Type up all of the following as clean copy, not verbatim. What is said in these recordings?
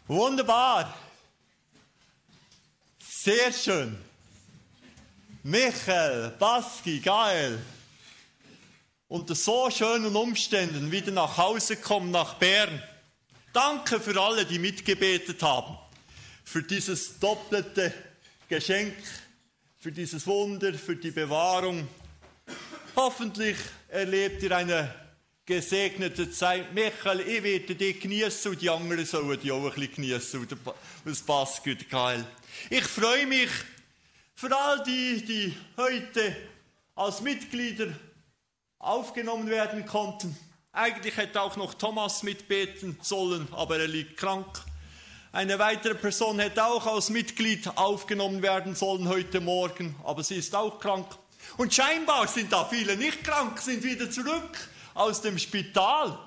Wunderbar. Sehr schön. Michael, Baski, geil. Unter so schönen Umständen wieder nach Hause kommen, nach Bern. Danke für alle, die mitgebetet haben. Für dieses doppelte Geschenk, für dieses Wunder, für die Bewahrung. Hoffentlich erlebt ihr eine gesegnete Zeit. Michael, ich werde dich genießen und die anderen sollen die auch ein bisschen genießen. Und das passt gut, geil. Ich freue mich für all die heute als Mitglieder aufgenommen werden konnten. Eigentlich hätte auch noch Thomas mitbeten sollen, aber er liegt krank. Eine weitere Person hätte auch als Mitglied aufgenommen werden sollen heute Morgen, aber sie ist auch krank. Und scheinbar sind da viele nicht krank, sind wieder zurück aus dem Spital.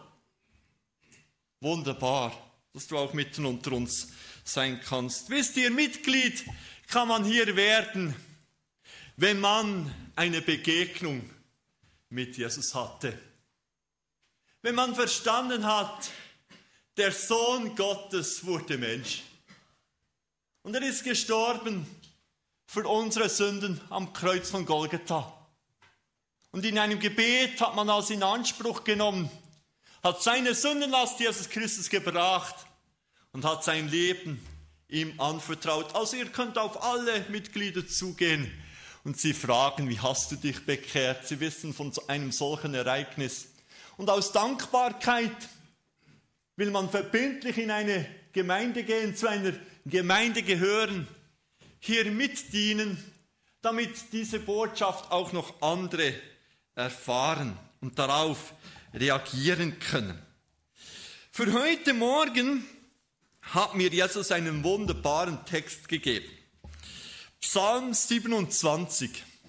Wunderbar, dass du auch mitten unter uns sein kannst. Wisst ihr, Mitglied kann man hier werden, wenn man eine Begegnung mit Jesus hatte. Wenn man verstanden hat, der Sohn Gottes wurde Mensch. Und er ist gestorben für unsere Sünden am Kreuz von Golgatha. Und in einem Gebet hat man das in Anspruch genommen, hat seine Sündenlast Jesus Christus gebracht und hat sein Leben ihm anvertraut. Also ihr könnt auf alle Mitglieder zugehen und sie fragen, wie hast du dich bekehrt? Sie wissen von einem solchen Ereignis. Und aus Dankbarkeit will man verbindlich in eine Gemeinde gehen, zu einer Gemeinde gehören, hier mitdienen, damit diese Botschaft auch noch andere erfahren und darauf reagieren können. Für heute Morgen hat mir Jesus einen wunderbaren Text gegeben. Psalm 27,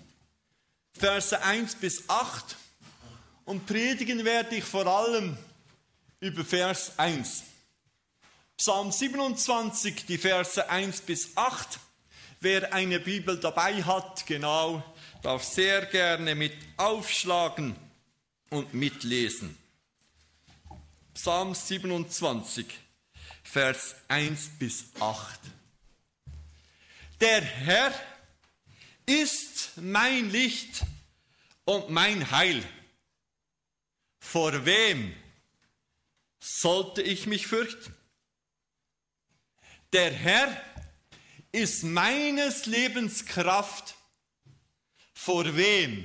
Verse 1 bis 8. Und predigen werde ich vor allem über Vers 1. Psalm 27, die Verse 1 bis 8. Wer eine Bibel dabei hat, genau, darf sehr gerne mit aufschlagen und mitlesen. Psalm 27, Vers 1 bis 8. Der Herr ist mein Licht und mein Heil. Vor wem sollte ich mich fürchten? Der Herr ist meines Lebens Kraft. Vor wem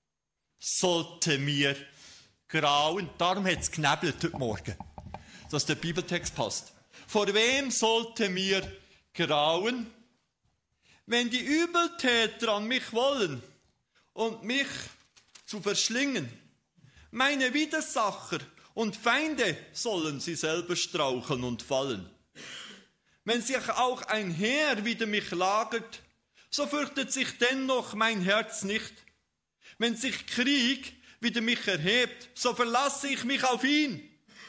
sollte mir grauen? Darum hat es geknebelt heute Morgen, dass der Bibeltext passt. Vor wem sollte mir grauen, wenn die Übeltäter an mich wollen und mich zu verschlingen? Meine Widersacher und Feinde sollen sie selber straucheln und fallen. Wenn sich auch ein Heer wider mich lagert, so fürchtet sich dennoch mein Herz nicht. Wenn sich Krieg wider mich erhebt, so verlasse ich mich auf ihn.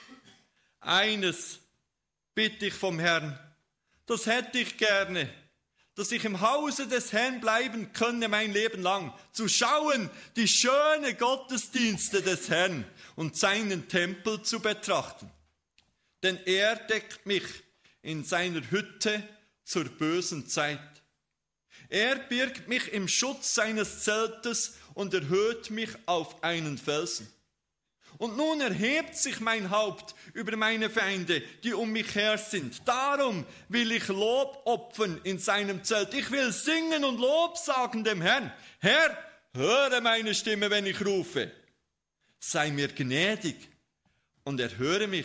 Eines bitte ich vom Herrn, das hätte ich gerne, dass ich im Hause des Herrn bleiben könne mein Leben lang, zu schauen die schönen Gottesdienste des Herrn und seinen Tempel zu betrachten. Denn er deckt mich in seiner Hütte zur bösen Zeit. Er birgt mich im Schutz seines Zeltes und erhöht mich auf einen Felsen. Und nun erhebt sich mein Haupt über meine Feinde, die um mich her sind. Darum will ich Lob opfern in seinem Zelt. Ich will singen und Lob sagen dem Herrn. Herr, höre meine Stimme, wenn ich rufe. Sei mir gnädig und erhöre mich.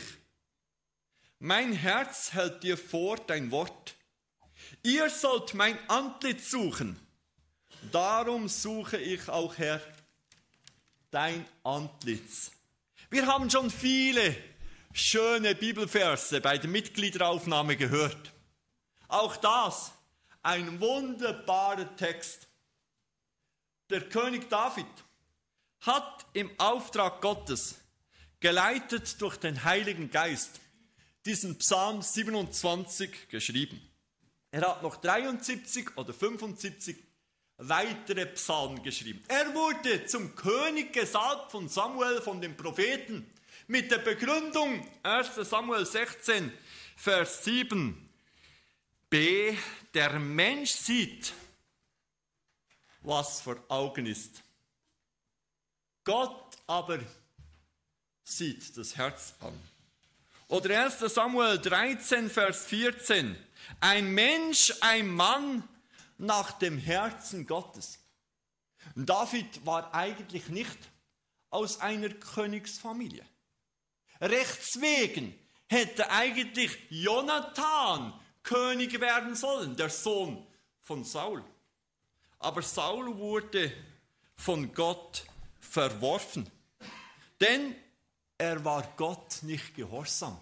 Mein Herz hält dir vor dein Wort. Ihr sollt mein Antlitz suchen. Darum suche ich auch, Herr, dein Antlitz. Wir haben schon viele schöne Bibelverse bei der Mitgliederaufnahme gehört. Auch das, ein wunderbarer Text. Der König David hat im Auftrag Gottes, geleitet durch den Heiligen Geist, diesen Psalm 27 geschrieben. Er hat noch 73 oder 75 weitere Psalmen geschrieben. Er wurde zum König gesalbt von Samuel, von dem Propheten, mit der Begründung 1. Samuel 16, Vers 7b, der Mensch sieht, was vor Augen ist. Gott aber sieht das Herz an. Oder 1. Samuel 13, Vers 14. Ein Mensch, ein Mann nach dem Herzen Gottes. David war eigentlich nicht aus einer Königsfamilie. Rechts wegen hätte eigentlich Jonathan König werden sollen, der Sohn von Saul. Aber Saul wurde von Gott verworfen, denn er war Gott nicht gehorsam.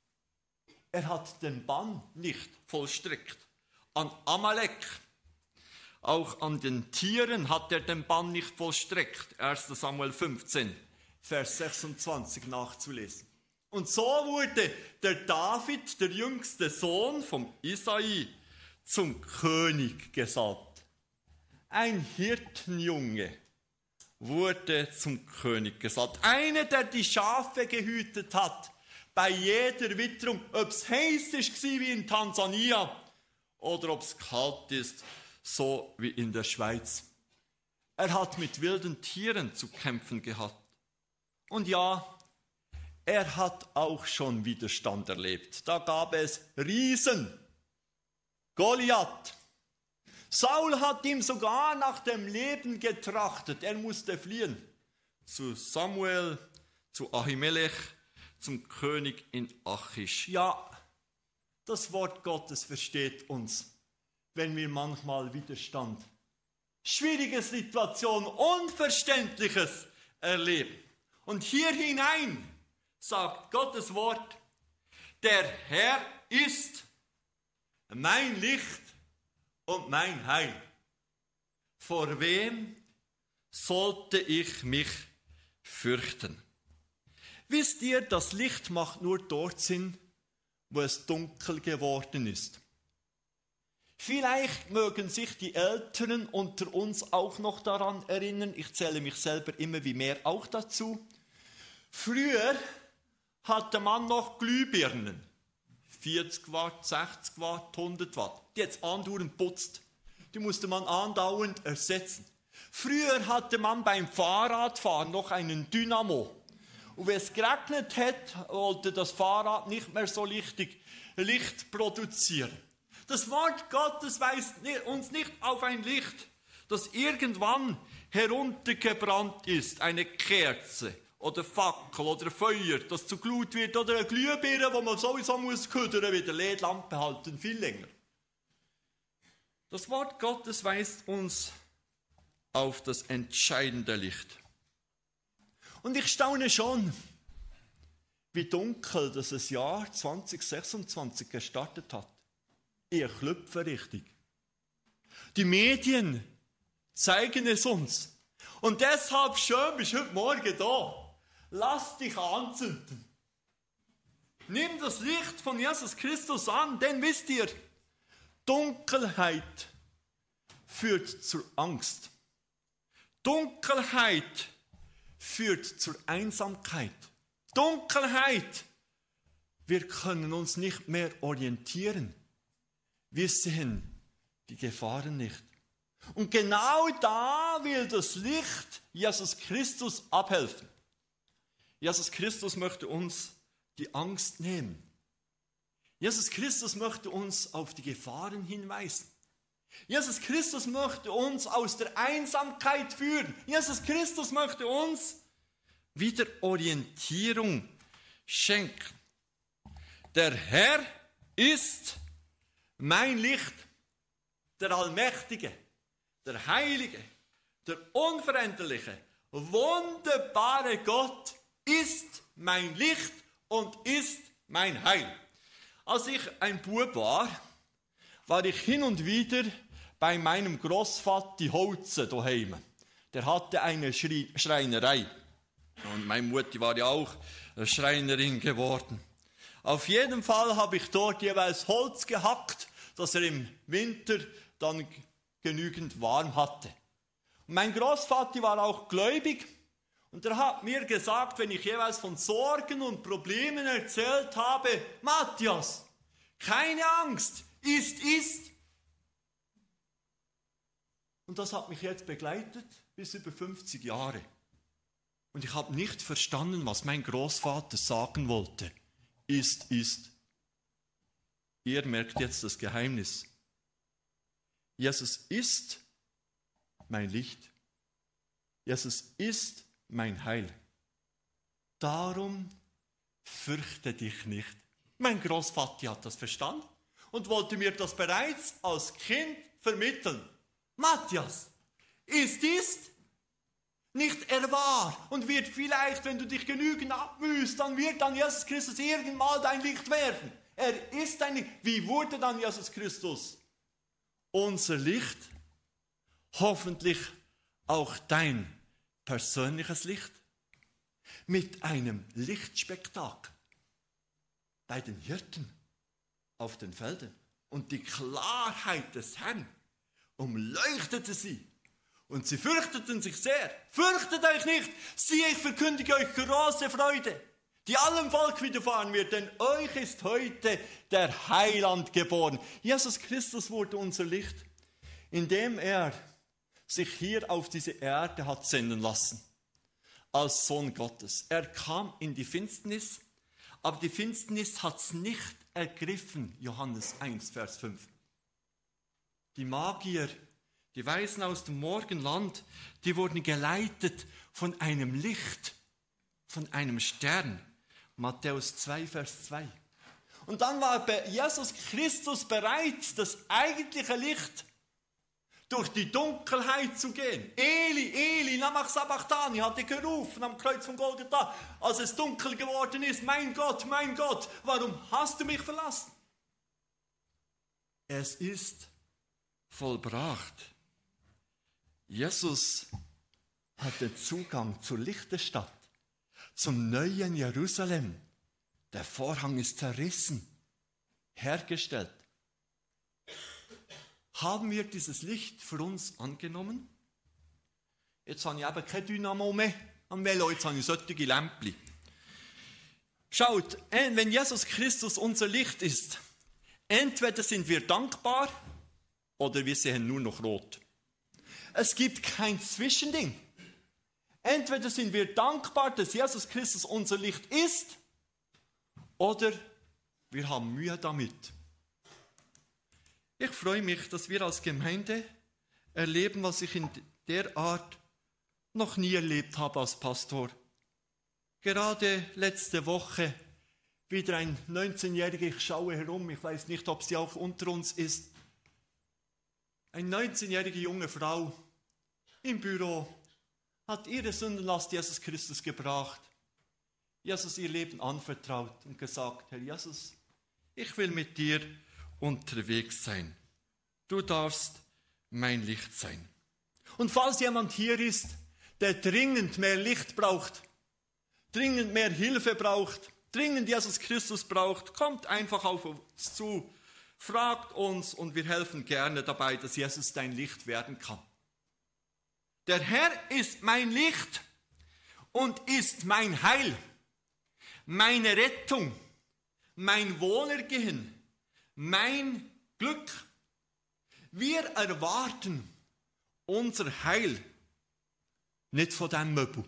Er hat den Bann nicht vollstreckt. An Amalek, auch an den Tieren hat er den Bann nicht vollstreckt. 1. Samuel 15, Vers 26 nachzulesen. Und so wurde der David, der jüngste Sohn vom Isai, zum König gesalbt. Ein Hirtenjunge wurde zum König gesalbt. Einer, der die Schafe gehütet hat, bei jeder Witterung, ob es heiß ist wie in Tansania oder ob es kalt ist, so wie in der Schweiz. Er hat mit wilden Tieren zu kämpfen gehabt. Und ja, er hat auch schon Widerstand erlebt. Da gab es Riesen. Goliath. Saul hat ihm sogar nach dem Leben getrachtet. Er musste fliehen. Zu Samuel, zu Ahimelech, zum König in Achish. Ja, das Wort Gottes versteht uns, wenn wir manchmal Widerstand, schwierige Situationen, Unverständliches erleben. Und hier hinein sagt Gottes Wort, der Herr ist mein Licht und mein Heil. Vor wem sollte ich mich fürchten? Wisst ihr, das Licht macht nur dort Sinn, wo es dunkel geworden ist. Vielleicht mögen sich die Älteren unter uns auch noch daran erinnern, ich zähle mich selber immer wie mehr auch dazu. Früher hatte man noch Glühbirnen. 40 Watt, 60 Watt, 100 Watt. Die jetzt andauernd putzt. Die musste man andauernd ersetzen. Früher hatte man beim Fahrradfahren noch einen Dynamo. Und wenn es geregnet hat, wollte das Fahrrad nicht mehr so Licht produzieren. Das Wort Gottes weist uns nicht auf ein Licht, das irgendwann heruntergebrannt ist, eine Kerze oder Fackel oder Feuer, das zu Glut wird, oder eine Glühbirne, wo man sowieso muss ködern, wie der LED-Lampe halten, viel länger. Das Wort Gottes weist uns auf das entscheidende Licht. Und ich staune schon, wie dunkel das Jahr 2026 gestartet hat. Ihr klüpfen richtig. Die Medien zeigen es uns. Und deshalb schön bist du heute Morgen da. Lass dich anzünden. Nimm das Licht von Jesus Christus an, denn wisst ihr, Dunkelheit führt zur Angst. Dunkelheit führt zur Einsamkeit. Dunkelheit. Wir können uns nicht mehr orientieren. Wir sehen die Gefahren nicht. Und genau da will das Licht Jesus Christus abhelfen. Jesus Christus möchte uns die Angst nehmen. Jesus Christus möchte uns auf die Gefahren hinweisen. Jesus Christus möchte uns aus der Einsamkeit führen. Jesus Christus möchte uns wieder Orientierung schenken. Der Herr ist mein Licht, der Allmächtige, der Heilige, der Unveränderliche, wunderbare Gott ist mein Licht und ist mein Heil. Als ich ein Bub war ich hin und wieder bei meinem Grossvater Holze daheim. Der hatte eine Schreinerei. Und meine Mutter war ja auch Schreinerin geworden. Auf jeden Fall habe ich dort jeweils Holz gehackt, dass er im Winter dann genügend warm hatte. Und mein Großvater war auch gläubig und er hat mir gesagt, wenn ich jeweils von Sorgen und Problemen erzählt habe, Matthias, Keine Angst. Ist. Und das hat mich jetzt begleitet bis über 50 Jahre. Und ich habe nicht verstanden, was mein Großvater sagen wollte. Ist. Ihr merkt jetzt das Geheimnis. Jesus ist mein Licht. Jesus ist mein Heil. Darum fürchte dich nicht. Mein Großvater hat das verstanden und wollte mir das bereits als Kind vermitteln. Matthias, ist nicht er wahr und wird vielleicht, wenn du dich genügend abmühst, dann wird dann Jesus Christus irgendwann dein Licht werden. Er ist dein Licht. Wie wurde dann Jesus Christus unser Licht? Hoffentlich auch dein persönliches Licht. Mit einem Lichtspektakel bei den Hirten auf den Feldern. Und die Klarheit des Herrn umleuchtete sie. Und sie fürchteten sich sehr. Fürchtet euch nicht, siehe, ich verkündige euch große Freude, die allem Volk widerfahren wird, denn euch ist heute der Heiland geboren. Jesus Christus wurde unser Licht, indem er sich hier auf diese Erde hat senden lassen, als Sohn Gottes. Er kam in die Finsternis, aber die Finsternis hat es nicht ergriffen, Johannes 1, Vers 5. Die Magier, die Weisen aus dem Morgenland, die wurden geleitet von einem Licht, von einem Stern. Matthäus 2, Vers 2. Und dann war Jesus Christus bereit, das eigentliche Licht durch die Dunkelheit zu gehen. Eli, Eli, lama sabachthani, hat er gerufen am Kreuz von Golgatha, als es dunkel geworden ist. Mein Gott, warum hast du mich verlassen? Es ist vollbracht. Jesus hat den Zugang zur Lichterstadt, zum neuen Jerusalem. Der Vorhang ist zerrissen, hergestellt. Haben wir dieses Licht für uns angenommen? Jetzt habe ich eben kein Dynamo mehr am Velo, jetzt habe ich solche Lämpchen. Schaut, wenn Jesus Christus unser Licht ist, entweder sind wir dankbar oder wir sehen nur noch rot. Es gibt kein Zwischending. Entweder sind wir dankbar, dass Jesus Christus unser Licht ist, oder wir haben Mühe damit. Ich freue mich, dass wir als Gemeinde erleben, was ich in der Art noch nie erlebt habe als Pastor. Gerade letzte Woche wieder ein 19-Jähriger, ich schaue herum, ich weiß nicht, ob sie auch unter uns ist. Eine 19-jährige junge Frau im Büro hat ihre Sündenlast Jesus Christus gebracht, Jesus ihr Leben anvertraut und gesagt, Herr Jesus, ich will mit dir unterwegs sein. Du darfst mein Licht sein. Und falls jemand hier ist, der dringend mehr Licht braucht, dringend mehr Hilfe braucht, dringend Jesus Christus braucht, kommt einfach auf uns zu, fragt uns und wir helfen gerne dabei, dass Jesus dein Licht werden kann. Der Herr ist mein Licht und ist mein Heil, meine Rettung, mein Wohlergehen, mein Glück. Wir erwarten unser Heil nicht von diesem Möbel,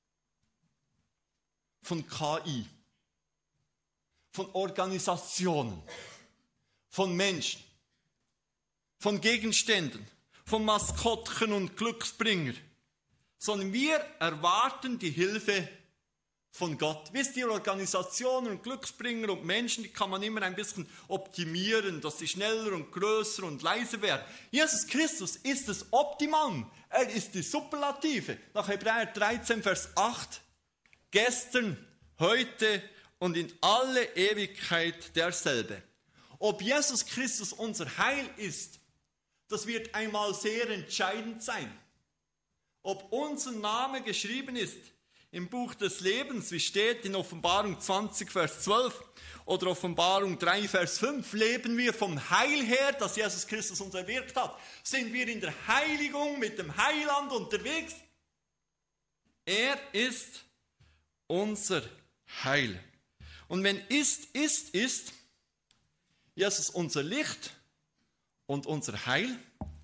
von KI, von Organisationen, von Menschen, von Gegenständen, von Maskottchen und Glücksbringer, sondern wir erwarten die Hilfe von Gott. Wisst ihr, Organisationen und Glücksbringer und Menschen, die kann man immer ein bisschen optimieren, dass sie schneller und größer und leiser werden. Jesus Christus ist das Optimum. Er ist die Superlative. Nach Hebräer 13, Vers 8. Gestern, heute und in alle Ewigkeit derselbe. Ob Jesus Christus unser Heil ist, das wird einmal sehr entscheidend sein. Ob unser Name geschrieben ist im Buch des Lebens, wie steht in Offenbarung 20, Vers 12 oder Offenbarung 3, Vers 5, leben wir vom Heil her, das Jesus Christus uns erwirkt hat. Sind wir in der Heiligung mit dem Heiland unterwegs? Er ist unser Heil. Und wenn ist, Jesus unser Licht und unser Heil,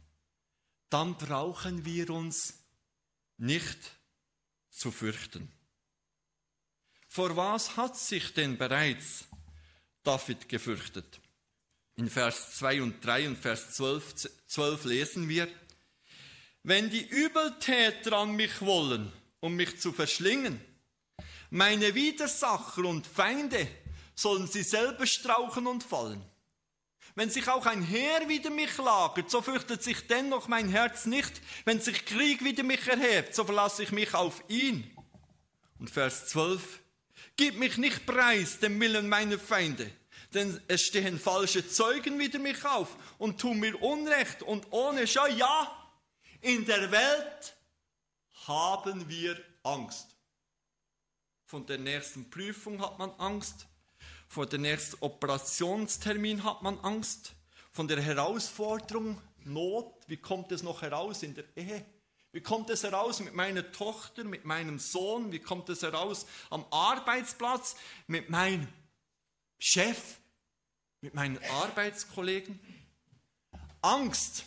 dann brauchen wir uns nicht zu fürchten. Vor was hat sich denn bereits David gefürchtet? In Vers 2 und 3 und Vers 12 lesen wir: Wenn die Übeltäter an mich wollen, um mich zu verschlingen, meine Widersacher und Feinde, sollen sie selber strauchen und fallen. Wenn sich auch ein Heer wider mich lagert, so fürchtet sich dennoch mein Herz nicht. Wenn sich Krieg wider mich erhebt, so verlasse ich mich auf ihn. Und Vers 12: Gib mich nicht preis dem Willen meiner Feinde, denn es stehen falsche Zeugen wider mich auf und tun mir Unrecht und ohne Scheu. Ja, in der Welt haben wir Angst. Von der nächsten Prüfung hat man Angst. Vor dem nächsten Operationstermin hat man Angst. Von der Herausforderung, Not, wie kommt es noch heraus in der Ehe? Wie kommt es heraus mit meiner Tochter, mit meinem Sohn? Wie kommt es heraus am Arbeitsplatz, mit meinem Chef, mit meinen Arbeitskollegen? Angst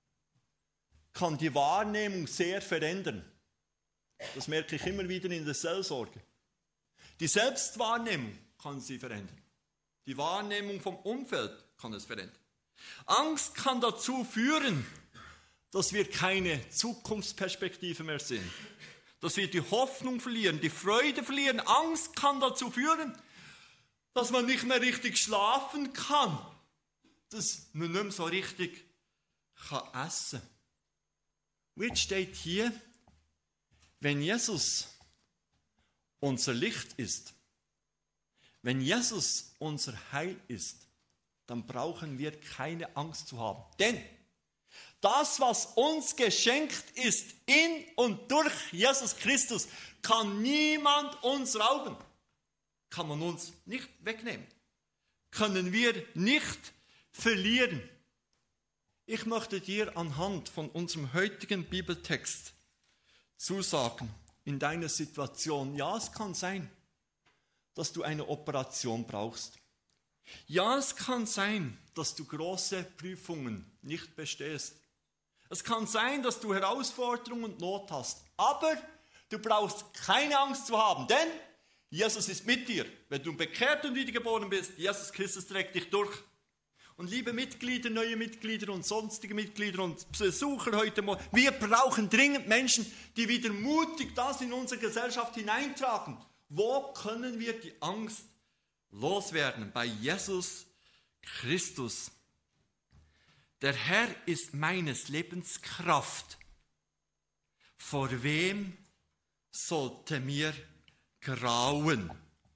kann die Wahrnehmung sehr verändern. Das merke ich immer wieder in der Seelsorge. Die Selbstwahrnehmung kann sie verändern. Die Wahrnehmung vom Umfeld kann es verändern. Angst kann dazu führen, dass wir keine Zukunftsperspektive mehr sehen. Dass wir die Hoffnung verlieren, die Freude verlieren. Angst kann dazu führen, dass man nicht mehr richtig schlafen kann. Dass man nicht mehr so richtig essen kann. Und jetzt steht hier, wenn Jesus unser Licht ist, wenn Jesus unser Heil ist, dann brauchen wir keine Angst zu haben. Denn das, was uns geschenkt ist in und durch Jesus Christus, kann niemand uns rauben. Kann man uns nicht wegnehmen. Können wir nicht verlieren. Ich möchte dir anhand von unserem heutigen Bibeltext zusagen, in deiner Situation, ja, es kann sein, dass du eine Operation brauchst. Ja, es kann sein, dass du große Prüfungen nicht bestehst. Es kann sein, dass du Herausforderungen und Not hast. Aber du brauchst keine Angst zu haben, denn Jesus ist mit dir. Wenn du bekehrt und wiedergeboren bist, Jesus Christus trägt dich durch. Und liebe Mitglieder, neue Mitglieder und sonstige Mitglieder und Besucher heute Morgen, wir brauchen dringend Menschen, die wieder mutig das in unsere Gesellschaft hineintragen. Wo können wir die Angst loswerden? Bei Jesus Christus. Der Herr ist meines Lebens Kraft. Vor wem sollte mir graulen?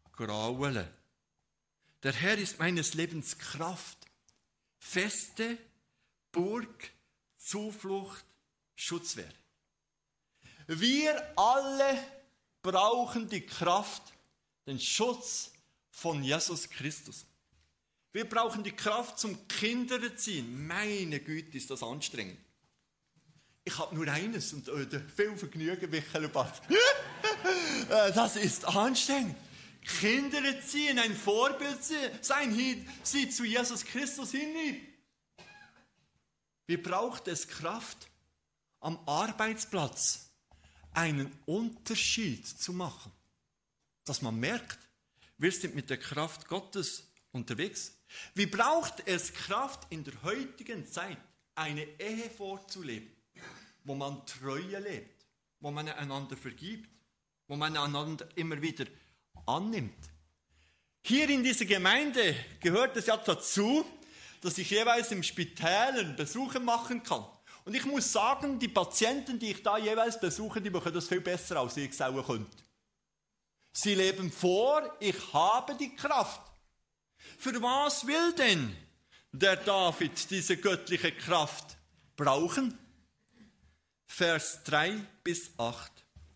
Der Herr ist meines Lebens Kraft. Feste Burg, Zuflucht, Schutzwehr. Wir alle brauchen die Kraft, den Schutz von Jesus Christus. Wir brauchen die Kraft zum Kindererziehen. Meine Güte, ist das anstrengend. Ich habe nur eines und viel Vergnügen, Michael Bart. Das ist anstrengend. Kinder erziehen, ein Vorbild sein, sie zu Jesus Christus hin. Wie braucht es Kraft, am Arbeitsplatz einen Unterschied zu machen? Dass man merkt, wir sind mit der Kraft Gottes unterwegs. Wie braucht es Kraft in der heutigen Zeit, eine Ehe vorzuleben, wo man Treue lebt, wo man einander vergibt, wo man einander immer wieder annimmt. Hier in dieser Gemeinde gehört es ja dazu, dass ich jeweils im Spital Besuche machen kann. Und ich muss sagen, die Patienten, die ich da jeweils besuche, die machen das viel besser, als ich selber könnte. Sie leben vor, ich habe die Kraft. Für was will denn der David diese göttliche Kraft brauchen? Vers 3 bis 8.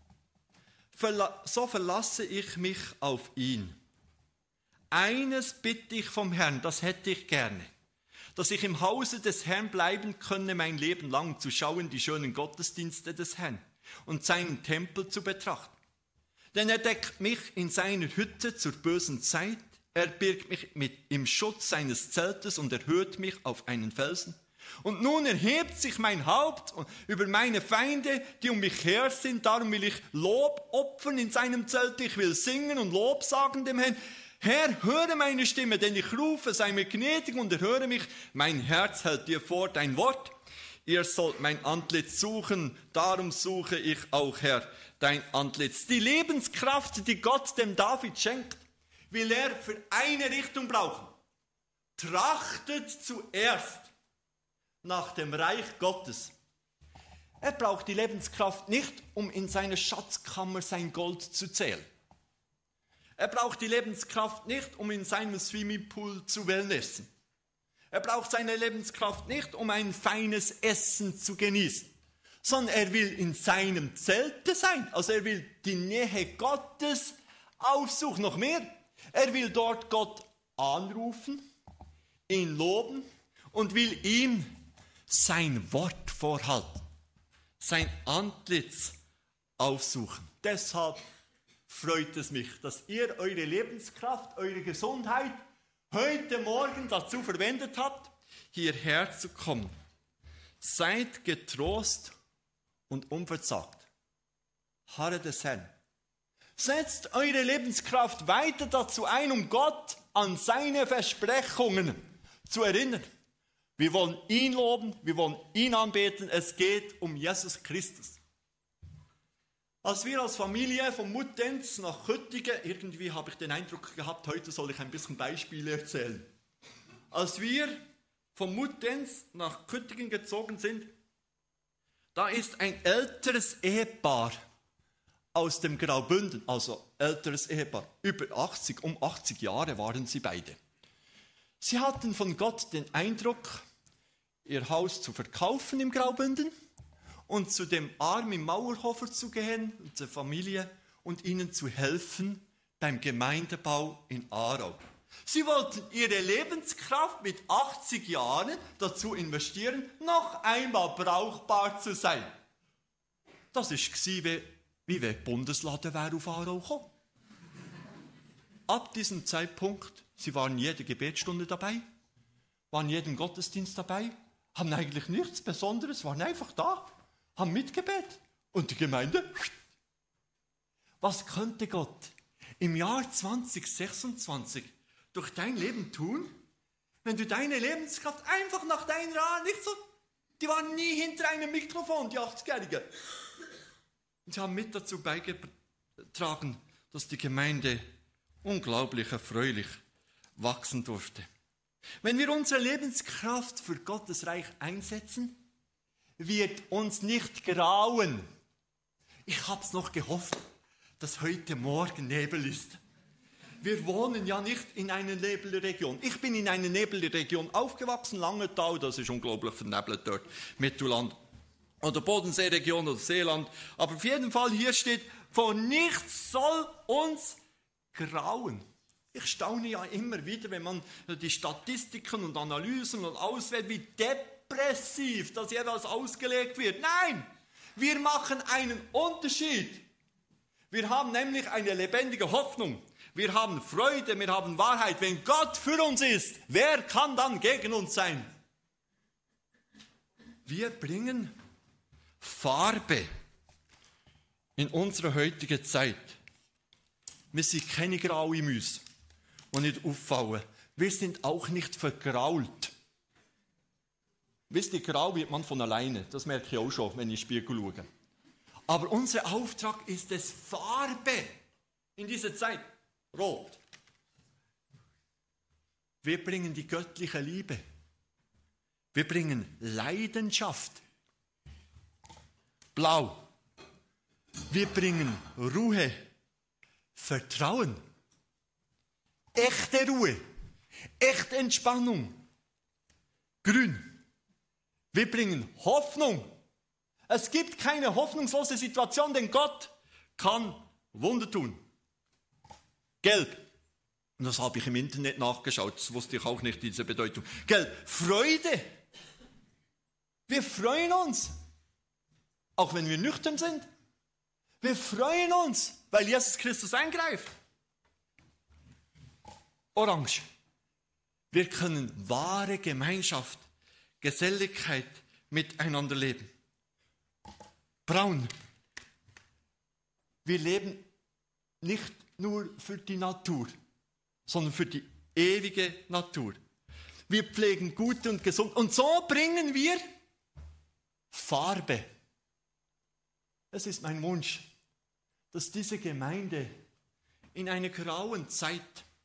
So verlasse ich mich auf ihn. Eines bitte ich vom Herrn, das hätte ich gerne, dass ich im Hause des Herrn bleiben könne mein Leben lang, zu schauen die schönen Gottesdienste des Herrn und seinen Tempel zu betrachten. Denn er deckt mich in seiner Hütte zur bösen Zeit, Er birgt mich im Schutz seines Zeltes und erhöht mich auf einen Felsen. Und nun erhebt sich mein Haupt über meine Feinde, die um mich her sind. Darum will ich Lob opfern in seinem Zelt. Ich will singen und Lob sagen dem Herrn. Herr, höre meine Stimme, denn ich rufe, sei mir gnädig und erhöre mich. Mein Herz hält dir vor dein Wort. Ihr sollt mein Antlitz suchen, darum suche ich auch, Herr, dein Antlitz. Die Lebenskraft, die Gott dem David schenkt, will er für eine Richtung brauchen. Trachtet zuerst nach dem Reich Gottes. Er braucht die Lebenskraft nicht, um in seiner Schatzkammer sein Gold zu zählen. Er braucht die Lebenskraft nicht, um in seinem Swimmingpool zu wellnessen. Er braucht seine Lebenskraft nicht, um ein feines Essen zu genießen, sondern er will in seinem Zelte sein. Also er will die Nähe Gottes aufsuchen. Noch mehr, er will dort Gott anrufen, ihn loben und will ihm sein Wort vorhalten, sein Antlitz aufsuchen. Deshalb freut es mich, dass ihr eure Lebenskraft, eure Gesundheit heute Morgen dazu verwendet habt, hierher zu kommen. Seid getrost und unverzagt. Harre des Herrn. Setzt eure Lebenskraft weiter dazu ein, um Gott an seine Versprechungen zu erinnern. Wir wollen ihn loben, wir wollen ihn anbeten. Es geht um Jesus Christus. Als wir als Familie von Muttenz nach Köttingen, irgendwie habe ich den Eindruck gehabt, heute soll ich ein bisschen Beispiele erzählen. Als wir von Muttenz nach Köttingen gezogen sind, da ist ein älteres Ehepaar aus dem Graubünden, also älteres Ehepaar, über 80, um 80 Jahre waren sie beide. Sie hatten von Gott den Eindruck, ihr Haus zu verkaufen im Graubünden und zu dem armen Mauerhofer zu gehen, und zur Familie, und ihnen zu helfen beim Gemeindebau in Aarau. Sie wollten ihre Lebenskraft mit 80 Jahren dazu investieren, noch einmal brauchbar zu sein. Das war wie wenn die Bundeslade wäre auf Aarau gekommen. Ab diesem Zeitpunkt, sie waren jede Gebetsstunde dabei, waren jedem Gottesdienst dabei, haben eigentlich nichts Besonderes, waren einfach da, haben mitgebetet. Und die Gemeinde? Was könnte Gott im Jahr 2026 durch dein Leben tun, wenn du deine Lebenskraft einfach nach deiner Art, nicht so, die waren nie hinter einem Mikrofon, die 80-Jährigen. Und sie haben mit dazu beigetragen, dass die Gemeinde unglaublich erfreulich wachsen durfte. Wenn wir unsere Lebenskraft für Gottes Reich einsetzen, wird uns nicht grauen. Ich habe es noch gehofft, dass heute Morgen Nebel ist. Wir wohnen ja nicht in einer Nebelregion. Ich bin in einer Nebelregion aufgewachsen, Langenthal, das ist unglaublich vernebelt dort, Mittelland. Oder Bodenseeregion oder Seeland. Aber auf jeden Fall, hier steht, vor nichts soll uns grauen. Ich staune ja immer wieder, wenn man die Statistiken und Analysen und auswählt, wie depressiv das jeweils ausgelegt wird. Nein, wir machen einen Unterschied. Wir haben nämlich eine lebendige Hoffnung. Wir haben Freude, wir haben Wahrheit. Wenn Gott für uns ist, wer kann dann gegen uns sein? Wir bringen Farbe in unsere heutige Zeit. Wir sind keine graue Mäuse, die nicht auffallen. Wir sind auch nicht vergrault. Wisst ihr, grau wird man von alleine. Das merke ich auch schon, wenn ich in den Spiegel schaue. Aber unser Auftrag ist es, Farbe in dieser Zeit. Rot. Wir bringen die göttliche Liebe. Wir bringen Leidenschaft. Blau. Wir bringen Ruhe, Vertrauen, echte Ruhe, echte Entspannung. Grün. Wir bringen Hoffnung. Es gibt keine hoffnungslose Situation, denn Gott kann Wunder tun. Gelb. Und das habe ich im Internet nachgeschaut, das wusste ich auch nicht, diese Bedeutung. Gelb. Freude. Wir freuen uns. Auch wenn wir nüchtern sind. Wir freuen uns, weil Jesus Christus eingreift. Orange. Wir können wahre Gemeinschaft, Geselligkeit miteinander leben. Braun. Wir leben nicht nur für die Natur, sondern für die ewige Natur. Wir pflegen gut und gesund. Und so bringen wir Farbe. Es ist mein Wunsch, dass diese Gemeinde in einer grauen Zeit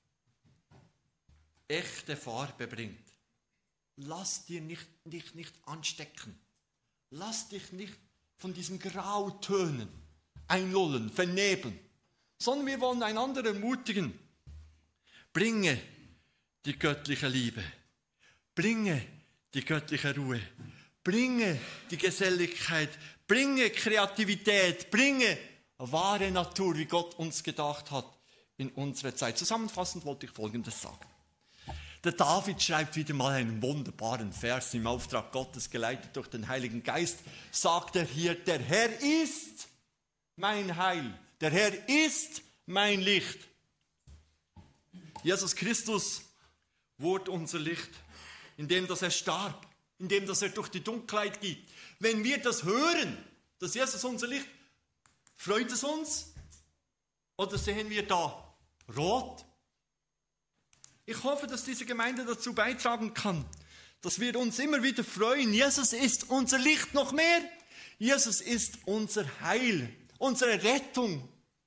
echte Farbe bringt. Lass dich nicht anstecken. Lass dich nicht von diesen Grautönen einlullen, vernebeln. Sondern wir wollen einander ermutigen. Bringe die göttliche Liebe. Bringe die göttliche Ruhe. Bringe die Geselligkeit. Bringe Kreativität. Bringe wahre Natur, wie Gott uns gedacht hat in unsere Zeit. Zusammenfassend wollte ich Folgendes sagen. Der David schreibt wieder mal einen wunderbaren Vers im Auftrag Gottes, geleitet durch den Heiligen Geist, sagt er hier, der Herr ist mein Heil, der Herr ist mein Licht. Jesus Christus wurde unser Licht, indem dass er starb, indem dass er durch die Dunkelheit geht. Wenn wir das hören, dass Jesus unser Licht, freut es uns? Oder sehen wir da rot? Ich hoffe, dass diese Gemeinde dazu beitragen kann, dass wir uns immer wieder freuen. Jesus ist unser Licht noch mehr. Jesus ist unser Heil, unsere Rettung.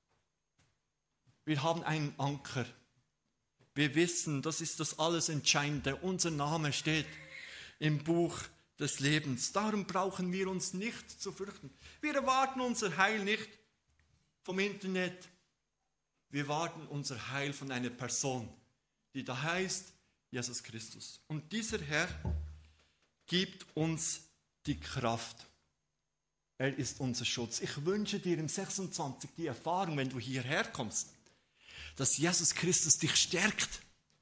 Wir haben einen Anker. Wir wissen, das ist das alles Entscheidende. Unser Name steht im Buch des Lebens. Darum brauchen wir uns nicht zu fürchten. Wir erwarten unser Heil nicht vom Internet. Wir erwarten unser Heil von einer Person, die da heißt Jesus Christus. Und dieser Herr gibt uns die Kraft. Er ist unser Schutz. Ich wünsche dir im 26 die Erfahrung, wenn du hierher kommst, dass Jesus Christus dich stärkt,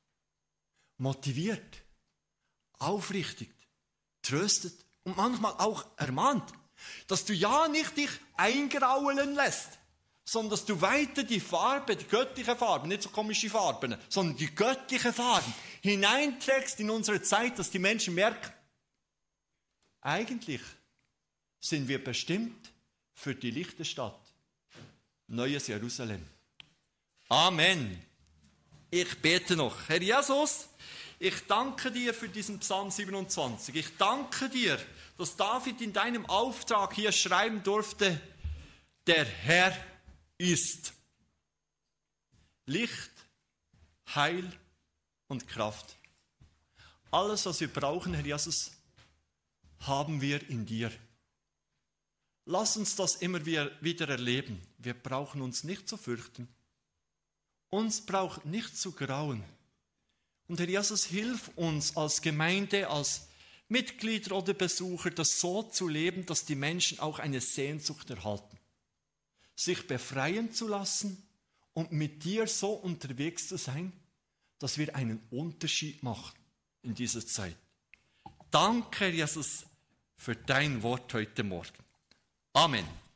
motiviert, aufrichtigt, tröstet und manchmal auch ermahnt, dass du ja nicht dich eingraulen lässt, sondern dass du weiter die Farbe, die göttliche Farbe, nicht so komische Farben, sondern die göttliche Farben hineinträgst in unsere Zeit, dass die Menschen merken, eigentlich sind wir bestimmt für die lichte Stadt, neues Jerusalem. Amen. Ich bete noch. Herr Jesus, ich danke dir für diesen Psalm 27. Ich danke dir, dass David in deinem Auftrag hier schreiben durfte, der Herr ist Licht, Heil und Kraft. Alles, was wir brauchen, Herr Jesus, haben wir in dir. Lass uns das immer wieder erleben. Wir brauchen uns nicht zu fürchten. Uns braucht nicht zu grauen. Und Herr Jesus, hilf uns als Gemeinde, als Mitglieder oder Besucher, das so zu leben, dass die Menschen auch eine Sehnsucht erhalten. Sich befreien zu lassen und mit dir so unterwegs zu sein, dass wir einen Unterschied machen in dieser Zeit. Danke, Jesus, für dein Wort heute Morgen. Amen.